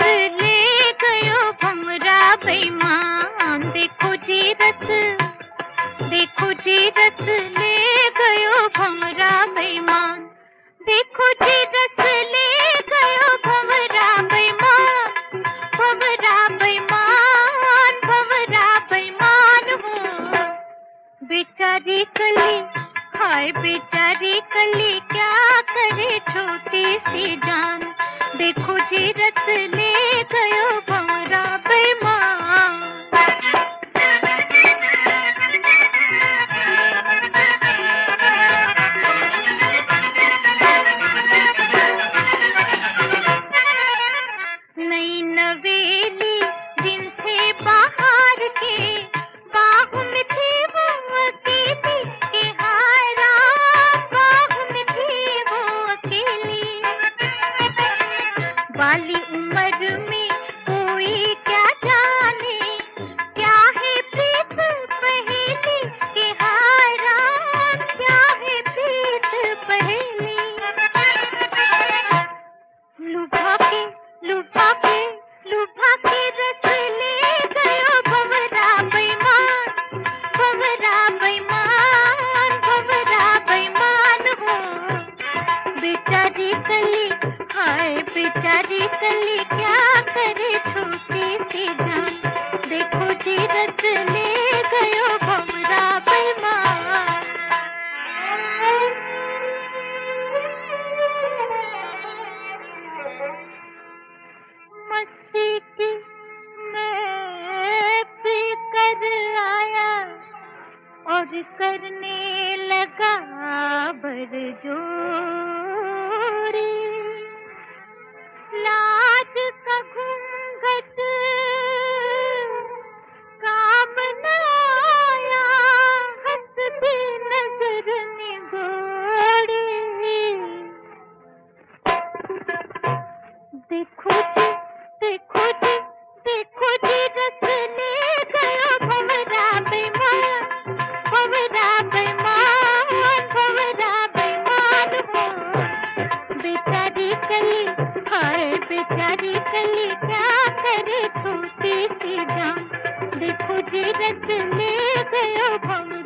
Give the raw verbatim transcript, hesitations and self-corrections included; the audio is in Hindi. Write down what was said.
ले गयो भमरा बेईमान। देखो जी रस, देखो जी रस ले गयो भमरा बेईमान। देखो जी रस ले गयो भमरा बेईमान। भमरा बेईमान, भमरा बेईमान हो। बेचारी कली, हाय बेचारी कली, क्या करे छोटी सी जान। देखो जी रस ले गयो भमरा बेईमान। नई नवेली जिनसे बाहर के, बाहों में थी वो अकेली के, हाय राम बाहों में थी वो अकेली। वाली उम्र में कोई क्या जाने, क्या है प्रीत पहेली के, हाय राम क्या है प्रीत पहेली। लुभा के, लुभा के, लुभा के रस ले गयो भमरा बेईमान। भमरा बेईमान, भमरा बेईमान हो। बेचारी कली, हाय बेचारी कली, क्या करे छोटी सी जान। देखो जी रस ले गयो भमरा बेईमान। मस्ती की मैं पी कर आया और करने लगा बरजोरी। लाज का घूंघट काम न आया, हंसती नजर निगोरी। देखो जी, देखो जी, देखो जी रस ले गयो भमरा बेईमान। भमरा बेईमान, भमरा बेईमान हो। बेचारी कली, हाय बेचारी कली, क्या करे छोटी सी जान। देखो जी रस ले गयो भमरा।